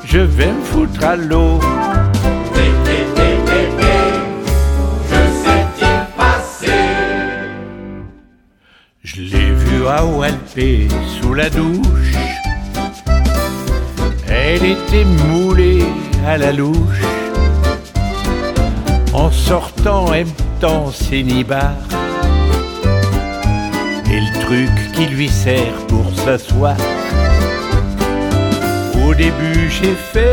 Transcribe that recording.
je vais me foutre à l'eau. Que s'est-il passé? Je l'ai vue à Walpé sous la douche. Elle était moulée à la louche, en sortant aimetant ses nibards et le truc qui lui sert pour s'asseoir. Au début j'ai fait